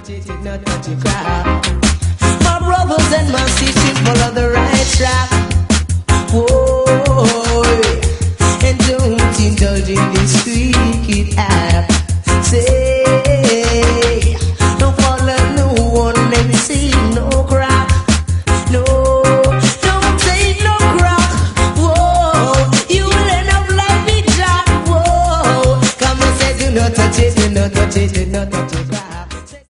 My brothers and my sisters follow the right track. Whoa.